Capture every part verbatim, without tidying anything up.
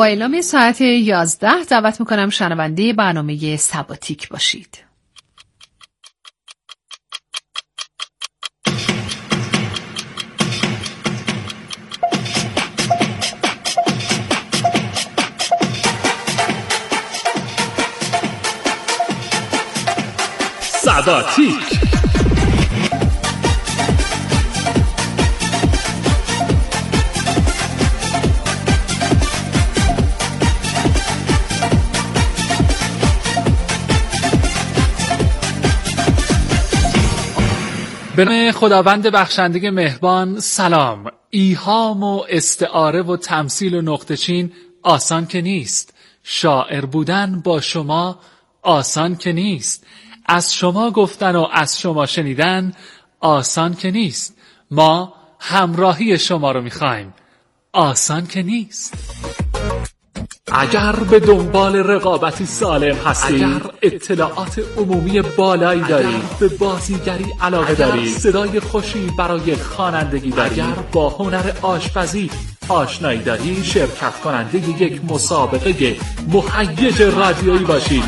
با اعلام ساعت یازده دعوت میکنم شنونده برنامه سباتیک باشید. سباتیک. به نام خداوند بخشنده مهربان. سلام. ایهام و استعاره و تمثیل و نقطه چین آسان که نیست. شاعر بودن با شما آسان که نیست. از شما گفتن و از شما شنیدن آسان که نیست. ما همراهی شما رو میخوایم، آسان که نیست. اگر به دنبال رقابتی سالم هستی، اگر اطلاعات عمومی بالایی داری، به بازیگری علاقه داری، صدای خوشی برای خوانندگی داری، اگر با هنر آشپزی آشنایی داری، شرکت کننده یک مسابقه مهیج رادیویی باشی،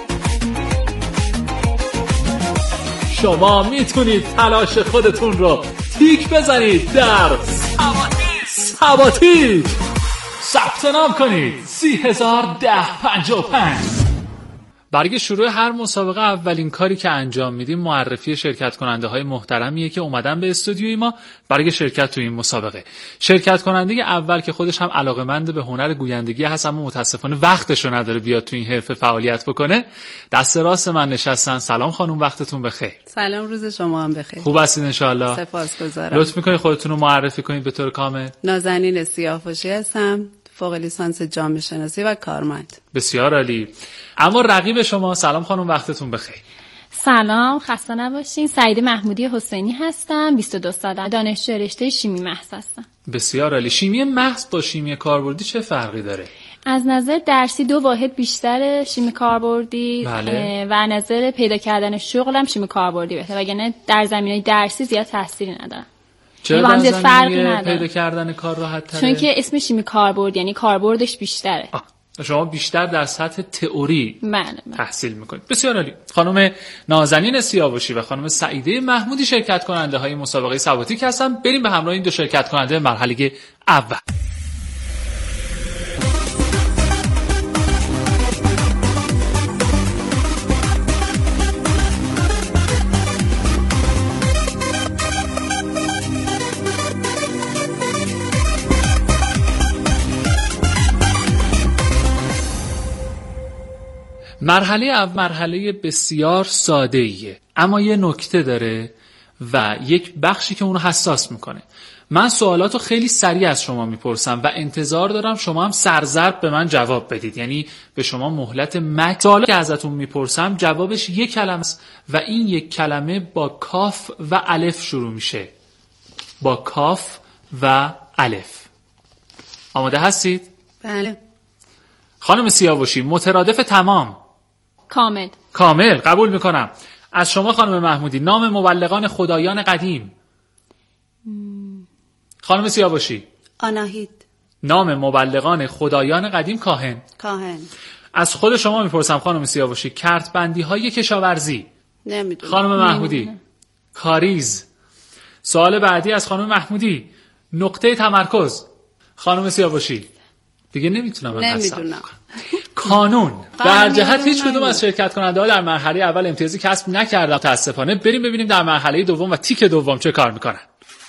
شما میتونید تلاش خودتون رو تیک بزنید در سباتیک. ثبت نام کنید سی هزار ده پنجاه و پنج. برای شروع هر مسابقه اولین کاری که انجام میدیم معرفی شرکت کننده های محترمیه که اومدن به استودیوی ما برای شرکت تو این مسابقه. شرکت کننده اول که خودش هم علاقه‌مند به هنر گویندگی هست اما متاسفانه وقتشو نداره بیاد تو این حرفه فعالیت بکنه، دست راست من نشستن. سلام خانم، وقتتون بخیر. سلام، روز شما هم بخیر. خوب هستین ان شاء الله؟ سپاسگزارم. لطف میکنید خودتون رو معرفی کنید به طور کامل. نازنین سیاه‌پوشی هستم، فوق لیسانس جامعه شناسی و کارمند. بسیار عالی. اما رقیب شما، سلام خانم، وقتتون بخیر. سلام، خسته نباشین. سعید محمودی حسینی هستم، بیست و دو سالم، دانشجو رشته شیمی محض هستم. بسیار عالی. شیمی محض با شیمی کاربردی چه فرقی داره؟ از نظر درسی دو واحد بیشتر شیمی کاربردی، بله. و از نظر پیدا کردن شغلم شیمی کاربردی بهتره، وگرنه در زمینه درسی زیاد تأثیری نداره. چرا با هم در زیاد فرقی زمینه نداره. پیدا کردن کار راحت تره؟ چون که اسم شیمی کاربرد یعنی کاربردش بیشتره. آه. شما بیشتر در سطح تئوری بله بله. تحصیل میکنید. بسیار عالی. خانم نازنین سیاوشی و خانم سعیده محمودی شرکت کننده های مسابقه سباتیک هستن. بریم به همراه این دو شرکت کننده مرحله اول. مرحله اول مرحله بسیار ساده ایه، اما یه نکته داره و یک بخشی که اونو حساس میکنه. من سوالاتو خیلی سریع از شما میپرسم و انتظار دارم شما هم سرزرب به من جواب بدید، یعنی به شما مهلت مکس. سوالی که ازتون میپرسم جوابش یک کلمه است و این یک کلمه با کاف و الف شروع میشه. با کاف و الف. آماده هستید؟ بله. خانم سیاوشی، مترادف تمام. کامل. کامل قبول میکنم. از شما خانم محمودی، نام مبلغان خدایان قدیم. مم. خانم سیاوشی، آناهیت. نام مبلغان خدایان قدیم. کاهن. کاهن. از خود شما میپرسم خانم سیاوشی، کرتبندی های کشاورزی. نمیدونم. خانم محمودی، کاریز. سوال بعدی از خانم محمودی، نقطه تمرکز. خانم سیاوشی، دیگه نمیتونم نمیدونم. کانون. در جهت هیچ کدوم از شرکت کننده ها در مرحله اول امتیازی کسب نکردن متاسفانه. بریم ببینیم در مرحله دوم و تیک دوم چه کار میکنن.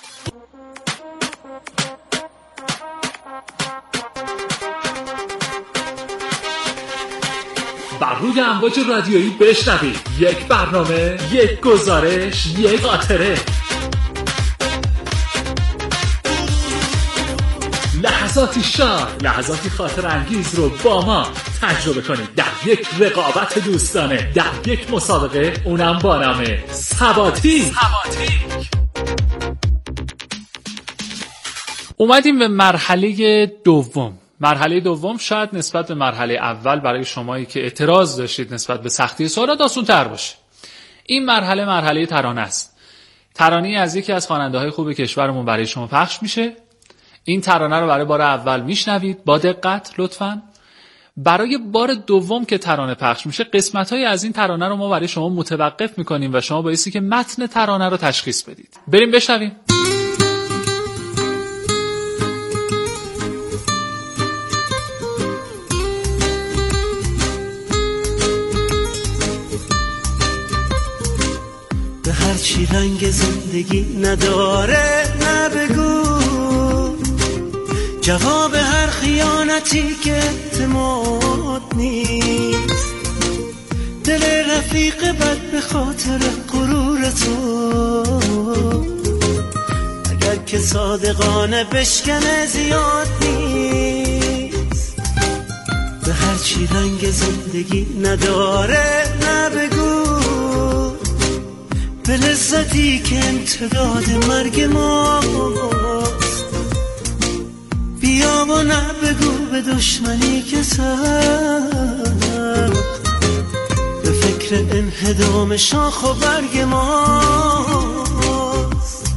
بر روی امواج رادیویی بشنوید. یک برنامه، یک گزارش، یک خاطره. لحظاتی شاد، لحظاتی خاطر انگیز رو با ما تجربه کنید در یک رقابت دوستانه، در یک مسابقه، اونم با نام سباتیک. اومدیم به مرحله دوم. مرحله دوم شاید نسبت به مرحله اول برای شمایی که اعتراض داشتید نسبت به سختی سوالات آسان تر باشه. این مرحله مرحله ترانه است. ترانه‌ای از یکی از خواننده‌های خوب کشورمون برای شما پخش میشه. این ترانه رو برای بار اول میشنوید، با دقت لطفاً. برای بار دوم که ترانه پخش میشه قسمت‌های از این ترانه رو ما برای شما متوقف میکنیم و شما بایستی که متن ترانه رو تشخیص بدید. بریم بشنویم. به هر چی رنگ زندگی نداره نبگو، جواب هر خیانتی که اعتماد نیست، دل رفیق بد به خاطر غرور تو، اگر که صادقانه بشکنه زیاد نیست. به هر چی رنگ زندگی نداره نبگو، به لذتی که امتداد مرگ ماست، بیا و نبگو به دشمنی که سر به فکر انهدام شاخ و برگ ماست.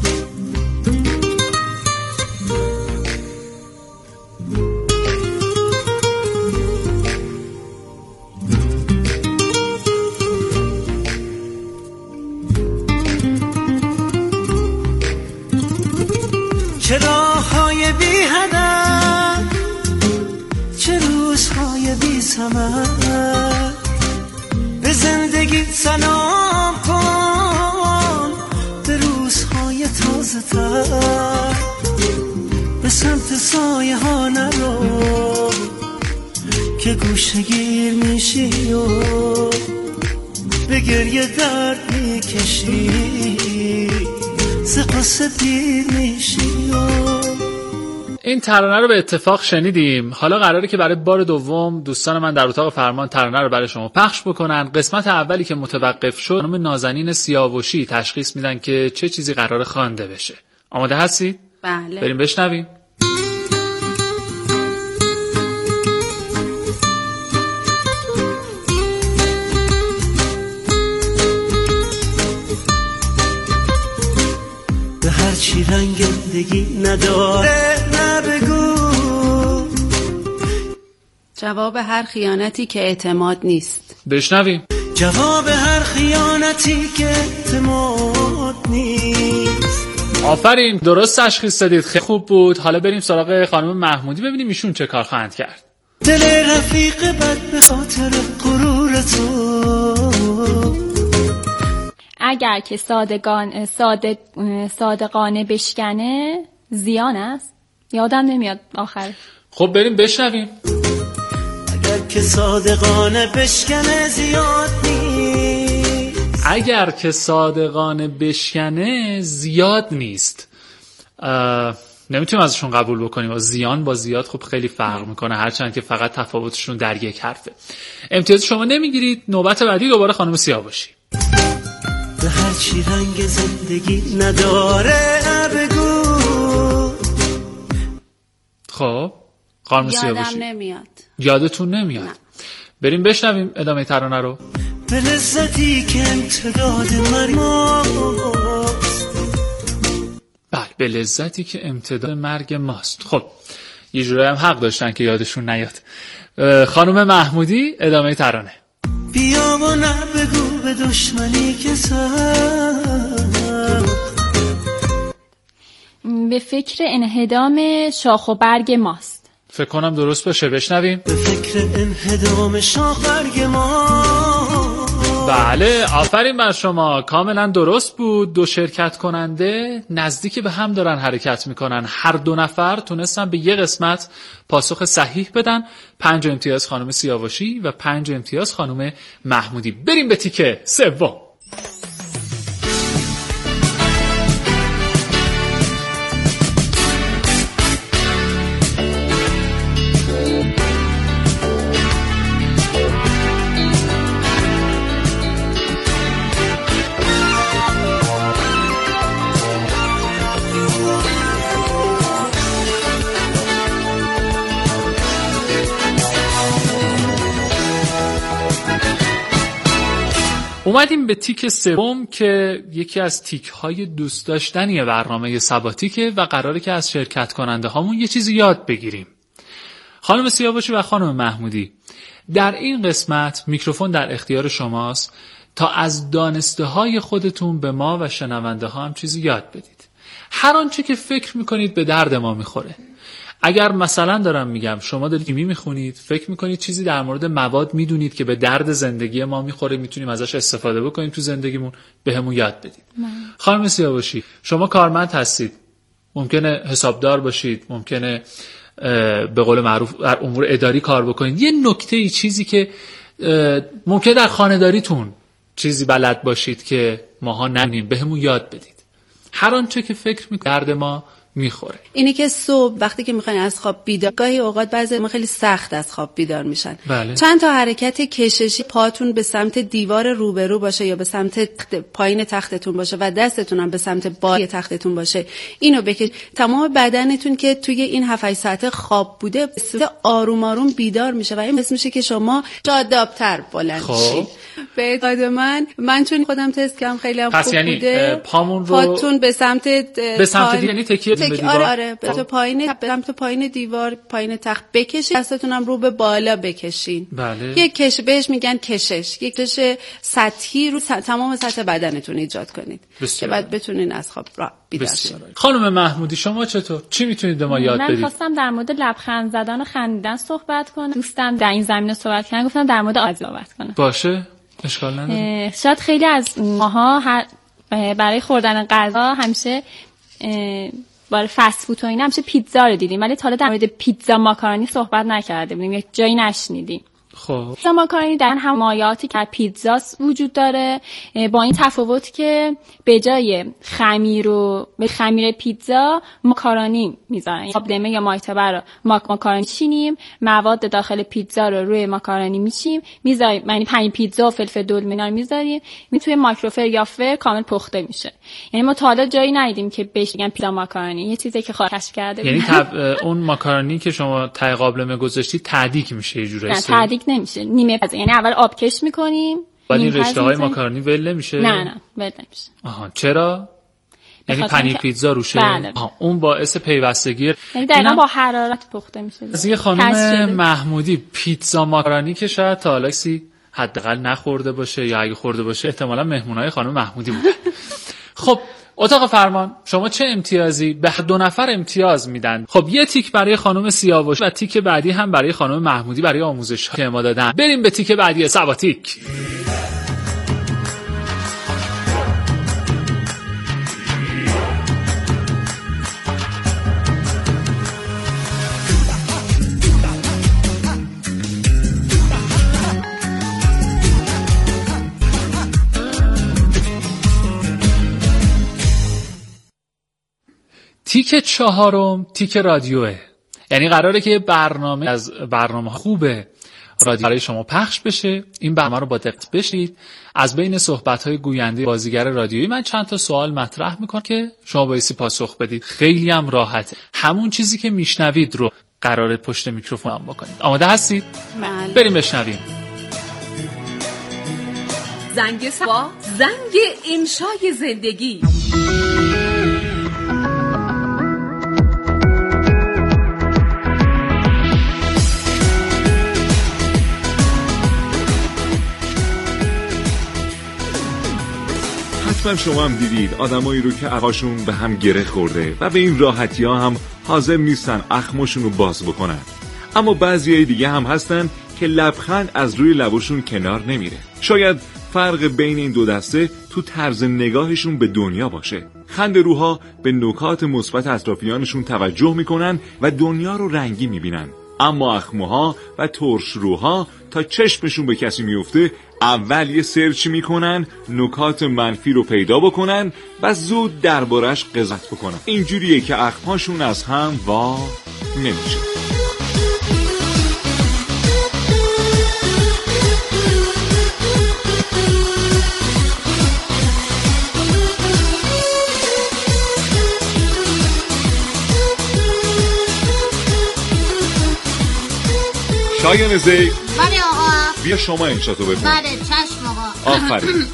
چه راه‌های بی هدف، چه روزهای بی ثمر، به زندگی سلام کن، به روزهای تازه تر، به سمت سایه ها نرو که گوشه گیر میشی و به گریه درد میکشی، ز قصه دیر میشی. این ترانه رو به اتفاق شنیدیم. حالا قراره که برای بار دوم دوستان من در اتاق فرمان ترانه رو برای شما پخش بکنن. قسمت اولی که متوقف شد خانم نازنین سیاوشی تشخیص میدن که چه چیزی قراره خوانده بشه. آماده هستید؟ بله. بریم بشنویم. به هر چی رنگ زندگی نداره نبگو، جواب هر خیانتی که اعتماد نیست. بشنویم. جواب هر خیانتی که اعتماد نیست. آفرین، درست تشخیص دادید، خیلی خوب بود. حالا بریم سراغ خانم محمودی ببینیم ایشون چه کار خواهند کرد. دل رفیق بد به خاطر غرور تو، اگر که صادقان صادق صادقانه بشکنه زیان است. یادم نمیاد آخر. خب بریم بشنویم. اگر که صادقانه بشکنه زیاد نیست. اگر که صادقانه بشکنه زیاد نیست. نمیتونیم ازشون قبول بکنیم و زیان با زیاد خب خیلی فرق میکنه، هرچند که فقط تفاوتشون در یک حرفه. امتیاز شما نمیگیرید. نوبت بعدی دوباره خانم سیاوشی. به هر چی رنگ زندگی نداره بگو. خب خانم سیاوشی یادم نمیاد. یادتون نمیاد؟ نه. بریم بشنویم ادامه ترانه رو. به لذتی که امتداد مرگ ماست. بله، به لذتی که امتداد مرگ ماست. خب یه جورایی هم حق داشتن که یادشون نیاد. خانم محمودی ادامه ترانه. بیا و نبگو به دشمنی که سر به فکر انهدام شاخ و برگ ماست. فکر کنم درست باشه، بشنویم. به فکر انهدام شاخ برگ ماست. بله، آفرین بر شما، کاملا درست بود. دو شرکت کننده نزدیک به هم دارن حرکت میکنن، هر دو نفر تونستن به یه قسمت پاسخ صحیح بدن. پنج امتیاز خانم سیاوشی و پنج امتیاز خانم محمودی. بریم به تیکه سوم. اومدیم به تیک سوم که یکی از تیک های دوست داشتنی برنامه سباتیکه و قراره که از شرکت کننده هامون یه چیزی یاد بگیریم. خانم سیاوشی و خانم محمودی، در این قسمت میکروفون در اختیار شماست تا از دانسته های خودتون به ما و شنونده ها هم چیزی یاد بدید. هر آنچه که فکر میکنید به درد ما میخوره. اگر مثلا دارم میگم شما دارید کیمی میخونید، فکر میکنید چیزی در مورد مواد میدونید که به درد زندگی ما میخوره، میتونیم ازش استفاده بکنیم تو زندگیمون، بهمون یاد بدید. خانم سیاوشی، شما کارمند هستید، ممکنه حسابدار باشید، ممکنه به قول معروف در امور اداری کار بکنید. یه نکته ای چیزی که ممکنه در خانه‌داریتون چیزی بلد باشید که ماها نمی‌دونیم، بهمون یاد بدید. هر آنچه که فکر می‌کنید درد ما میخوره. اینی که صبح وقتی که میخواین از خواب بیدار، گاهی اوقات بعضی ما خیلی سخت از خواب بیدار میشن. بله. چند تا حرکت کششی، پاتون به سمت دیوار روبرو باشه یا به سمت پایین تختتون باشه و دستتون هم به سمت بالای تختتون باشه، اینو بکش. تمام بدنتون که توی این هفت هشت ساعت خواب بوده آروم آروم بیدار میشه و این باعث میشه که شما شادابتر بلند شید. به اعتقاد من من چون خودم تست کردم خیلی هم خوب یعنی بوده. پامون رو پاتون به سمت به سمت یعنی تکیه تک... دیوار. آره آره به تو پایین به سمت پایین دیوار، پایین تخت بکشید، دستتون هم رو به بالا بکشین. بله. یک کش بهش میگن کشش، یک کشش سطحی رو س... تمام سطح بدنتون ایجاد کنید که بعد بتونین از خواب را بیدار شید. خانم محمودی، شما چطور؟ چی میتونید به ما یاد بدید؟ من خواستم در مورد لبخند زدن و خندیدن صحبت کنم. دوستم در این زمینه صحبت کردن، گفتم در مورد آزاد صحبت کنم. باشه، اشکال نداره. شاید خیلی از ماها هر... برای خوردن غذا همیشه برای فست فود و اینا همیشه پیتزا رو دیدیم، ولی تا حالا در مورد پیتزا ماکارونی صحبت نکرده بودیم، یک جایی نشنیدیم. خب پیتزا ماکارونی در هم مایعاتی که پیتزا وجود داره، با این تفاوت که به جای خمیر و به خمیر پیتزا ماکارونی میذارن. آبدمه یا مایتبه رو ماکارونی چینیم، مواد داخل پیتزا رو روی ماکارونی میچیم، میذاریم، یعنی پنیر پیتزا و فلفل دلمه اینا رو میذاریم، می توی مایکروفر یا فر کامل پخته میشه. یعنی ما تا حالا جایی ندیدیم که بهش بگن پیتزا ماکارونی، یه چیزی که خودش کشف کرده. یعنی تب... اون ماکارونی که شما ته قابلمه گذاشتی تعدیق میشه یه جوری؟ نه تعدیق نمیشه، نیمه پز، یعنی اول آب کش میکنیم ولی رشته های ماکارونی ول نمیشه. نه نه ول نمیشه. آها، چرا؟ یعنی پنیر پیتزا روشه. بله. آها، اون باعث پیوستگی، یعنی دقیقاً با حرارت پخته میشه. از یه خانم محمودی، پیتزا ماکارونی که شاید تا حالا کسی حداقل نخورده باشه یا اگه خورده باشه احتمالاً مهمونای خانم محمودی بوده. خب اتاق فرمان، شما چه امتیازی؟ به دو نفر امتیاز میدن. خب یه تیک برای خانم سیاوشی و تیک بعدی هم برای خانم محمودی برای آموزش که ما دادن. بریم به تیک بعدی سباتیک. تیک چهارم تیک رادیوه، یعنی قراره که برنامه از برنامه خوب رادیو برای شما پخش بشه. این برنامه رو با دقت بشنوید. از بین صحبت‌های گوینده بازیگر رادیویی من چند تا سوال مطرح میکنم که شما بایستی پاسخ بدید. خیلی هم راحته، همون چیزی که میشنوید رو قراره پشت میکروفون هم بکنید. آماده هستید؟ بله. بریم بشنویم. زنگ سوا، زنگ انشای زندگی. حتما شما هم دیدید آدمایی رو که عقاشون به هم گره خورده و به این راحتی ها هم حاضر نیستن اخماشون رو باز بکنن، اما بعضیای دیگه هم هستن که لبخند از روی لباشون کنار نمیره. شاید فرق بین این دو دسته تو طرز نگاهشون به دنیا باشه. خنده‌روها به نکات مثبت اطرافیانشون توجه میکنن و دنیا رو رنگی میبینن، اما اخموها و ترشروها تا چشمشون به کسی میفته اول یه سرچ میکنن، نکات منفی رو پیدا بکنن و زود دربارش قضاوت بکنن. اینجوریه که اخماشون از هم وا نمیشه. شایان زی، بله آقا. بیا شما انشاتو بکن. بله چشم آقا. آفرین.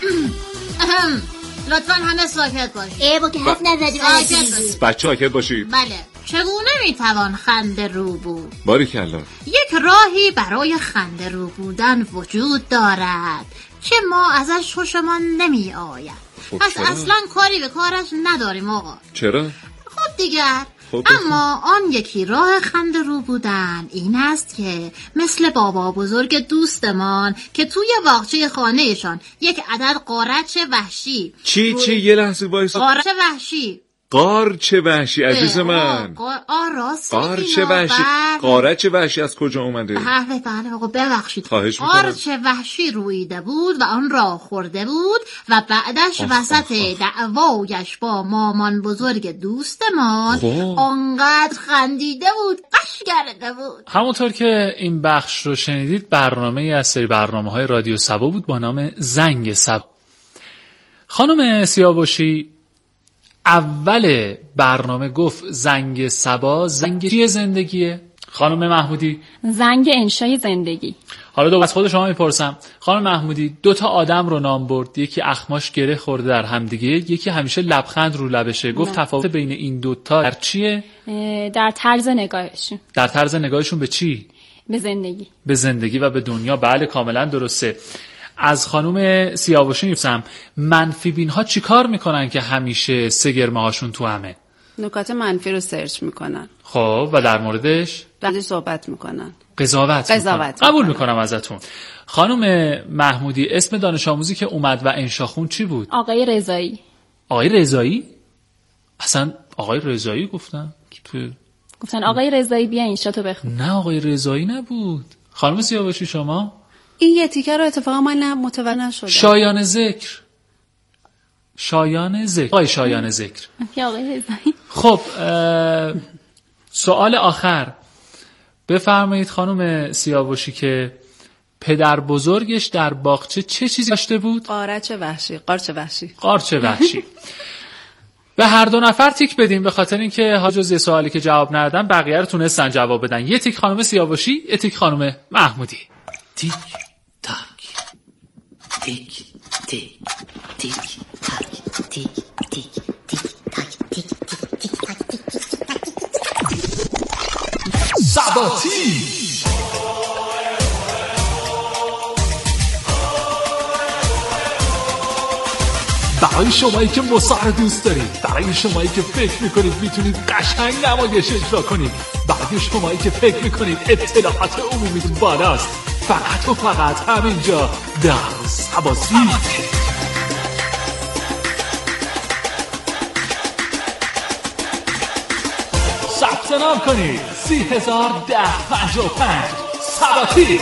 لطفاً همه ساکت باشید. ای با که حرف نزدیم. ساکت باشید. بچه ساکت باشید. بله. چگونه میتوان خنده رو بود؟ باریکلا. یک راهی برای خنده رو بودن وجود دارد که ما ازش خوشمان نمی آید. پس اصلا کاری به کارش نداریم آقا. چرا؟ خب دیگر خب اما آن یکی راه خنده رو بودن این است که مثل بابا بزرگ دوستمان که توی باغچه خانهشان یک عدد قارچ وحشی. چی چی یه لحظه وایسا. قارچ وحشی. قارچ وحشی عزیز من. آه راست. قارچ وحشی. قارچ وحشی از کجا اومده؟ بله بله آقا ببخشید. خواهش میکنم. قارچ وحشی رویده بود و آن را خورده بود و بعدش وسط دعوایش با مامان بزرگ دوستمان انقدر خندیده بود قش کرده بود. همونطور که این بخش رو شنیدید برنامه ای از سری برنامه های رادیو سبا بود با نام زنگ سبا. خانم سیاوشی اول برنامه گفت زنگ سبا زنگ چیه زندگیه؟ خانم محمودی زنگ انشای زندگی. حالا دو از خود شما میپرسم خانم محمودی دو تا آدم رو نام برد، یکی اخماش گره خورده در همدیگه، یکی همیشه لبخند رو لبشه. گفت تفاوت بین این دوتا در چیه؟ در طرز نگاهشون. در طرز نگاهشون به چی؟ به زندگی. به زندگی و به دنیا. بله کاملا درسته. از خانم سیاوشی میپرسم منفی بین ها چی کار میکنن که همیشه سه گرمه هاشون تو همه؟ نکات منفی رو سرچ میکنن. خب و در موردش؟ در صحبت میکنن. قضاوت قضاوت قبول میکنم ازتون. خانم محمودی اسم دانش آموزی که اومد و انشاخون چی بود؟ آقای رضایی. آقای رضایی؟ اصلا آقای رضایی گفتن؟ تو گفتن آقای رضایی بیا انشاتو بخون. نه آقای رضایی نبود. خانم سیاوشی شما؟ این یه تیکه رو اتفاقا من متوجه نشدم. شایان ذکر. شایان ذکر. آقای شایان ذکر. آقای رضایی. خب سوال آخر بفرمایید خانم سیاوشی که پدر بزرگش در باغچه چه چیزی داشته بود؟ قارچ وحشی. قارچ وحشی. قارچ وحشی. به هر دو نفر تیک بدیم به خاطر اینکه ها جز یه سوالی که جواب ندادن بقیه رو تونستن جواب بدن. یه تیک خانم سیاوشی، یه تیک خانم محمودی. تیک تاک تیک تیک تیک تاک تیک تیک تیک تاک تیک تیک تیک تاک تیک سباتی. برای شمایی که مصاحبه دوست دارید، برای شمایی که فکر میکنید میتونید قشنگ نمایش اجرا کنید، برای شمایی که فکر میکنید اطلاعات عمومیتون بالاست، فقط و فقط همینجا در سباتی. ثبت نام کنید سی هزار ده پنجاه و پنج سباتی.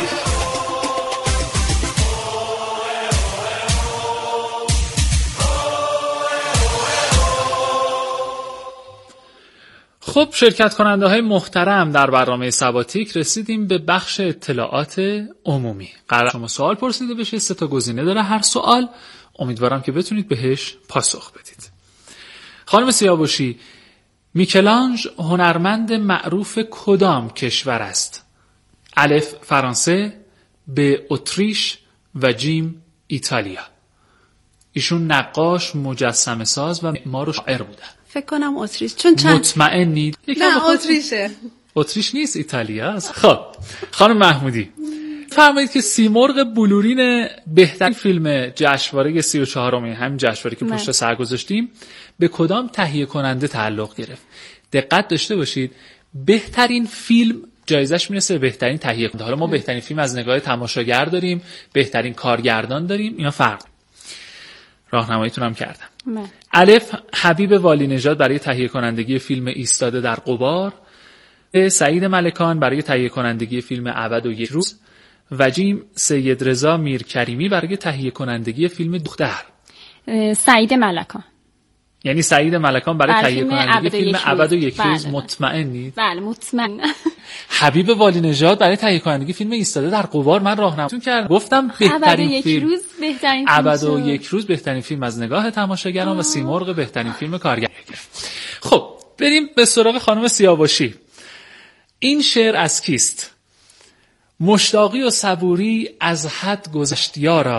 خب شرکت کننده های محترم در برنامه سباتیک رسیدیم به بخش اطلاعات عمومی. قرار شما سوال پرسیده بشه، سه تا گزینه داره هر سوال، امیدوارم که بتونید بهش پاسخ بدید. خانم سیاوشی میکلانژ هنرمند معروف کدام کشور است؟ الف فرانسه، ب اتریش و جیم ایتالیا. ایشون نقاش، مجسمه ساز و معمار و شاعر بودن. فکر کنم اتریش. چون چند مطمئنید؟ نه اتریشه. اتریش نیست، ایتالیا است. خب خانم محمودی فرمایید که سیمرغ بلورین بهترین فیلم جشنواره سی و چهارمین همین جشنواره که پشت سر گذاشتیم به کدام تهیه کننده تعلق گرفت؟ دقت داشته باشید بهترین فیلم جایزش میرسه به بهترین تهیه کننده. حالا ما بهترین فیلم از نگاه تماشاگر داریم، بهترین کارگردان داریم، اینا فرق. راهنماییتون هم کردم. من. الف حبیب والی نژاد برای تهیه کنندگی فیلم ایستاده در غبار، سعید ملکان برای تهیه کنندگی فیلم ابد و یک روز و جیم سید رضا میرکریمی برای تهیه کنندگی فیلم دختر. سعید ملکان. یعنی سعید ملکان برای تهیه کنندگی فیلم ابد و یک روز. بله. مطمئنید؟ بله مطمئن. حبیب والی نژاد برای تهیه کنندگی فیلم ایستاده در غبار من راهنماییتون کردم، گفتم بهترین فیلم ابد و یک روز بهترین فیلم از نگاه تماشاگران و سیمرغ بهترین فیلم کارگردان. خب بریم به سراغ خانم سیاوشی. این شعر از کیست؟ مشتاقی و صبوری از حد گذشت یارا،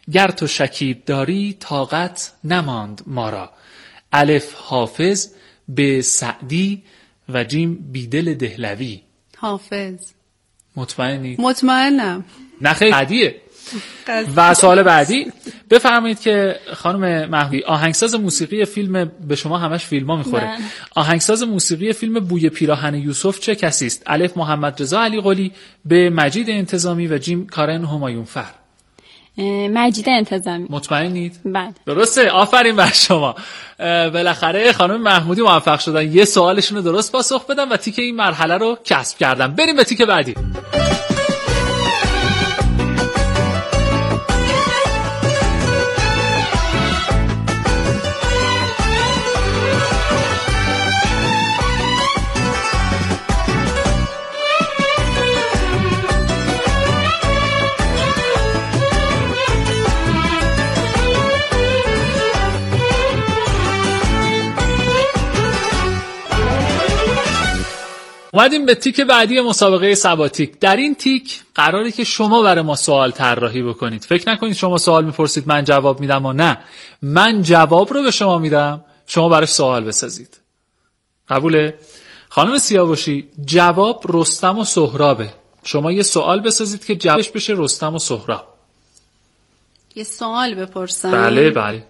گر تو شکیب داری طاقت نماند ما را. الف حافظ، به سعدی و جیم بیدل دهلوی. حافظ. مطمئنی؟ مطمئنم. نه خیلی بعدیه. و سوال بعدی بفرمایید که خانم محمودی، آهنگساز موسیقی فیلم، به شما همش فیلم‌ها میخوره، من. آهنگساز موسیقی فیلم بوی پیراهن یوسف چه کسی است؟ الف محمد رضا علی قلی، به مجید انتظامی و جیم کارن همایون فر. مجید انتظامی. مطمئنید؟ بله. درسته، آفرین بر شما. بالاخره خانم محمودی موفق شدن یه سوالشون رو درست پاسخ بدن و تیک این مرحله رو کسب کردن. بریم به تیک بعدی. اومدیم به تیک بعدی مسابقه سباتیک. در این تیک قراره که شما برای ما سوال طراحی بکنید. فکر نکنید شما سوال میپرسید من جواب میدم و نه، من جواب رو به شما میدم، شما براش سوال بسازید. قبوله؟ خانم سیاوشی، جواب رستم و سهرابه. شما یه سوال بسازید که جوابش بشه رستم و سهراب. یه سوال بپرسم؟ بله بله.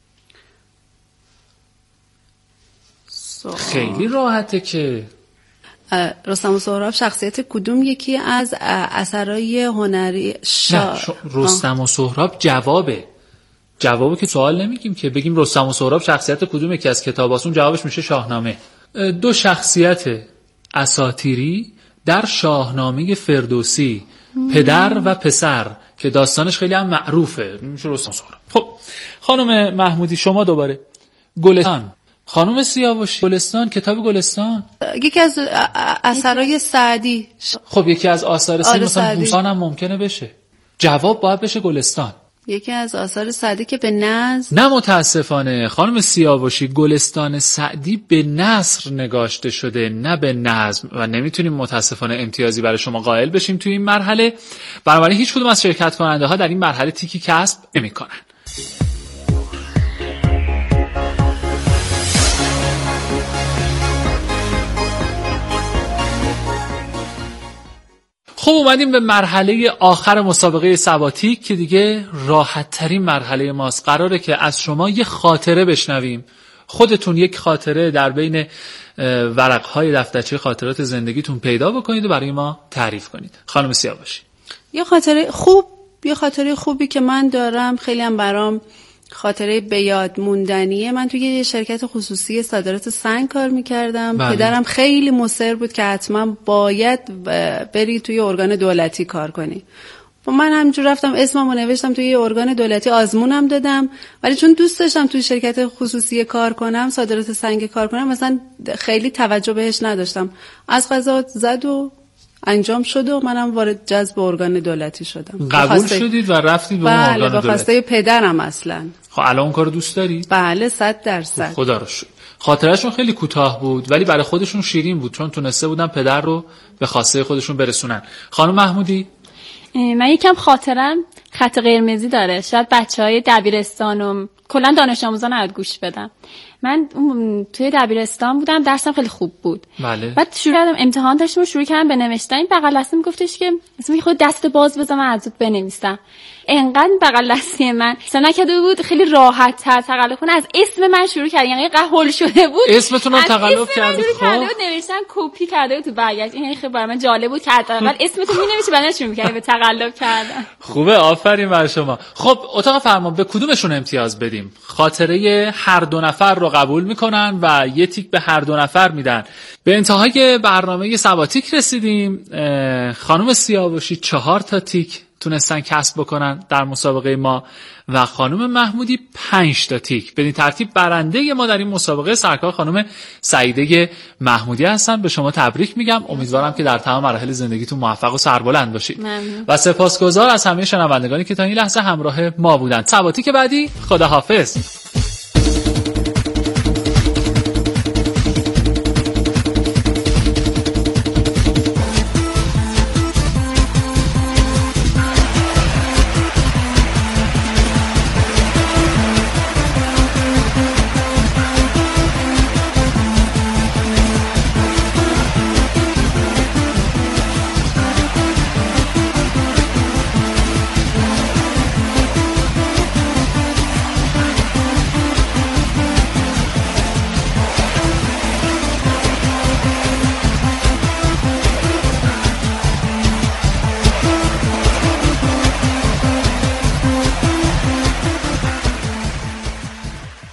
سوال. خیلی راحته که. رستم و سهراب شخصیت کدوم یکی از اثرای هنری شا... نه رستم و سهراب جوابه. جوابه که سوال نمیگیم که بگیم رستم و سهراب شخصیت کدوم یکی از کتاباسون، جوابش میشه شاهنامه. دو شخصیت اساطیری در شاهنامه فردوسی، پدر و پسر، که داستانش خیلی هم معروفه، میشه رستم و سهراب. خب خانم محمودی شما دوباره. گلستان. خانم سیاوشی، گلستان، کتاب گلستان یکی از اثرای سعدی. خب یکی از آثار سعدی، مثلا بوستان هم ممکنه بشه. جواب باید بشه گلستان. یکی از آثار سعدی که به نظم. نه متاسفانه خانم سیاوشی، گلستان سعدی به نثر نگاشته شده نه به نظم و نمیتونیم متاسفانه امتیازی برای شما قائل بشیم توی این مرحله. بنابراین هیچ کدوم از شرکت کننده ها در این مرحله تیکی کسب نمی‌کنن. خب اومدیم به مرحله آخر مسابقه سباتیک که دیگه راحت ترین مرحله ماست. قراره که از شما یه خاطره بشنویم. خودتون یک خاطره در بین ورقهای دفترچه خاطرات زندگیتون پیدا بکنید و برای ما تعریف کنید. خانم سیاوشی. یه خاطره خوب، یه خاطره خوبی که من دارم، خیلی هم برام خاطره به یاد موندنیه. من توی یه شرکت خصوصی صادرات سنگ کار میکردم. بله. پدرم خیلی مصر بود که حتما باید بری توی ارگان دولتی کار کنی. و من همینجور رفتم اسممو نوشتم توی یه ارگان دولتی، آزمونم دادم، ولی چون دوست داشتم توی شرکت خصوصی کار کنم، صادرات سنگ کار کنم، مثلا خیلی توجه بهش نداشتم. از قضا زد و انجام شد و منم وارد جذب ارگان دولتی شدم. قبول بخواسته... شدید و رفتید به بله، ارگان دولتی. به خواسته پدرم اصلا. خب الان اون کارو دوست داری؟ بله صد درصد. خدا رو شکر. خاطرشون خیلی کوتاه بود ولی برای خودشون شیرین بود، چون تونسته بودن پدر رو به خواسته خودشون برسونن. خانم محمودی؟ من یکم خاطرم خط قرمزی داره. شاید بچهای دبیرستان و کلا دانش آموزان نباید گوش بدم. من توی دبیرستان بودم، درسم خیلی خوب بود. بله. بعد شروع کردم امتحان داشتم و شروع کردم به نوشتن. این بغل دستی میگفتش که مثلا خود دست باز بزنم من ازت بنویسم. انقدر بغل دستی من اصلا نکرده بود، خیلی راحت تر تقلب کنه. از اسم من شروع کرد، یعنی قهول شده بود. اسمتون رو تقلب کردید؟ خب نوشتن کپی کرده بود تو برگشت. این خیلی برای من جالب بود که حداقل اسمتون مینویسی بعد شروع می‌کردی به تقلب کردن. خوبه، آفرین بر شما. خب اتاق فرمان به کدومشون امتیاز بدیم؟ خاطره هر دو نفر رو قبول میکنن و یه تیک به هر دو نفر میدن. به انتهای برنامه سباتیک رسیدیم. خانم سیاوشی چهار تا تیک تونستن کسب بکنن در مسابقه ما و خانم محمودی پنج تا تیک. بدین ترتیب برنده ما در این مسابقه سرکار خانم سعیده محمودی هستن. به شما تبریک میگم. امیدوارم که در تمام مراحل زندگیتون موفق و سربلند باشید. ممنون. و سپاسگزار از همه شنوندگانی که تا این لحظه همراه ما بودن. سباتیک بعدی، خداحافظ.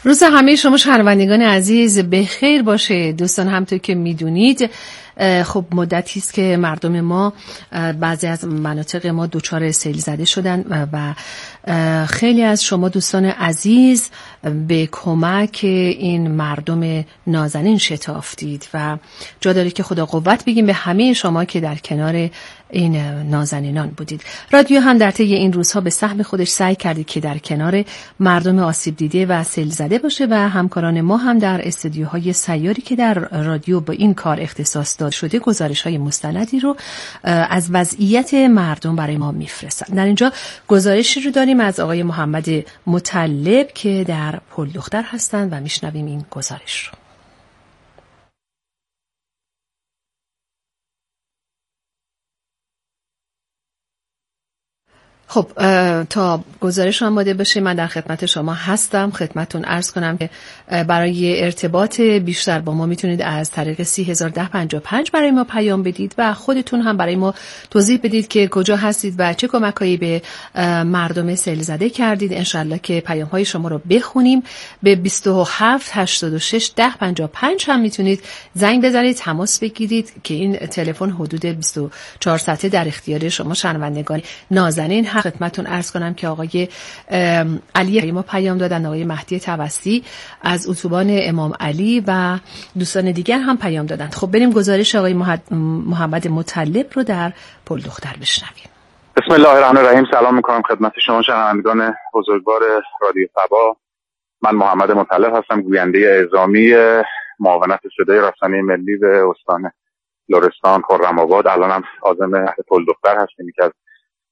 روز همه شما شنوندگان عزیز به خیر باشه. دوستان همونطور که میدونید خب مدتی است که مردم ما بعضی از مناطق ما دچار سیل زده شدن و خیلی از شما دوستان عزیز به کمک این مردم نازنین شتافتید و جا داره که خدا قوت بگیم به همه شما که در کنار این نازنینان بودید. رادیو هم در طی این روزها به سهم خودش سعی کردید که در کنار مردم آسیب دیده و سیل زده باشه و همکاران ما هم در استودیوهای سیاری که در رادیو با این کار اختصاص داده شده گزارش‌های مستندی رو از وضعیت مردم برای ما میفرستن. در اینجا گزارشی رو داریم از آقای محمد مطلب که در پل دختر هستند و میشنویم این گزارش رو. خب تا گزارش آماده بشه من در خدمت شما هستم. خدمتتون عرض کنم که برای ارتباط بیشتر با ما میتونید از طریق سی هزار ده پنجاه و پنج برای ما پیام بدید و خودتون هم برای ما توضیح بدید که کجا هستید و چه کمکایی به مردم سیل زده کردید. انشالله که پیام های شما رو بخونیم. به بیست و هفت هشتاد و شش ده پنجاه و پنج هم میتونید زنگ بزنید، تماس بگیرید که این تلفن حدود بیست و چهار ساعته در اختیار شما شنوندگان نازنین. خدمتتون عرض کنم که آقای علی ما پیام دادن، آقای مهدی توسلی از اتوبان امام علی و دوستان دیگر هم پیام دادن. خب بریم گزارش آقای محمد مطلب رو در پل دختر بشنویم. بسم الله الرحمن الرحیم. سلام میکنم خدمت شما شنوندگان بزرگوار رادیو صبا. من محمد مطلب هستم، گوینده اعزامی معاونت صدای رسانه ملی به استان لرستان خرم‌آباد. الانم عازم اهل پل دختر هستیم که از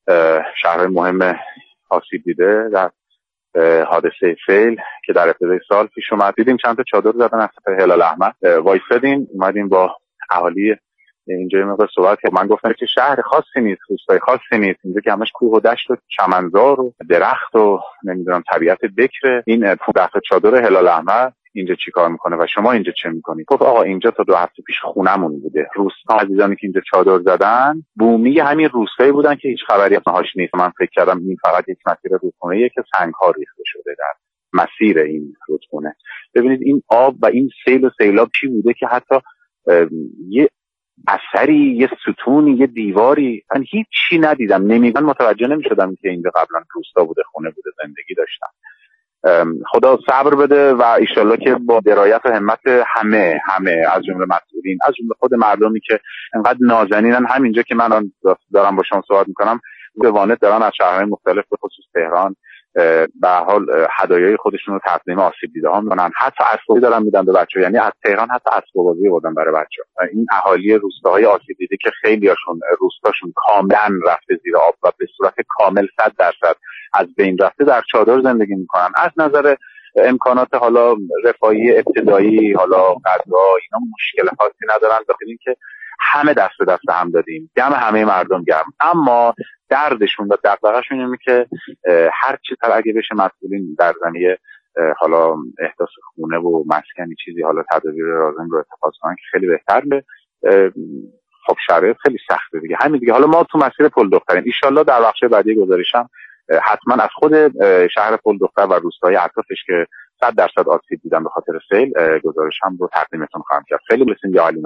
شهر مهم آسیب دیده در حادثه سیل که در ابتدای سال پیش اومد. دیدیم چند تا چادر زدن از هلال احمر، وایسادیم اومدیم با اهالی اینجا مقدار صحبت که من گفتم که شهر خاصی نیست، روستای خاصی نیست، اینجا که همش کوه و دشت و چمنزار و درخت و نمیدونم طبیعت بکره. این پانزده تا چادر هلال احمر اینجا چی کار میکنه و شما اینجا چه میکنید؟ گفت آقا اینجا تا دو هفته پیش خونمون بوده. روستا عزیزانی که اینجا چادر زدن بومی همین روستایی بودن که هیچ خبری ازش نیست. من فکر کردم این فقط یک مسیر رودخونه‌ایه که سنگ‌ها ریخته شده در مسیر این رودخونه. ببینید این آب و این سیل و سیلاب چی بوده که حتی یه اثری، یه ستونی، یه دیواری، من هیچ چی ندیدم. نمیدن متوجه نمی‌شدم که اینجا قبلا روستا بوده، خونه بوده، زندگی داشتم. خدا صبر بده و ایشالله که با درایت و همت همه همه از جمله مسئولین، از جمله خود مردمی که انقدر نازنینن، همینجا که من دارم با شما صحبت میکنم به وانت دارن از شهرهای مختلف به خصوص تهران به حال هدایای خودشون رو تقدیم آسیب دیده ها میکنن. حتی اسبابی دارن میدن به بچه‌ها، یعنی از تهران حتی اسباب بازی بردن برای بچه‌ها. این اهالی روستاهای آسیب دیده که خیلیاشون روستاشون کاملا رفته زیر آب و به صورت کامل صد درصد از بین رفته در چادر زندگی میکنن. از نظر امکانات حالا رفاهی ابتدایی، حالا غذا، اینا مشکل خاصی ندارن، به خاطر اینکه همه دست به دست هم دادیم، دم همه مردم گرم. اما دردشون و دغدغه‌شون اینه که هر چی تر اگه بشه مسئولین در زمینه حالا احداث خونه و مسکنی چیزی حالا تدابیر لازم رو اتخاذ کنن که خیلی بهتر به خب شرایط خیلی سخته دیگه. همین دیگه. حالا ما تو مسیر پل دختریم. ان شاءالله در بخش بعدی گزارشم حتما از خود شهر پل دختر و روستای اطرافش که صد درصد آسیب دیدن به خاطر سیل گزارشم رو تقدیمتون خواهم کرد. خیلی بسیم یا علی.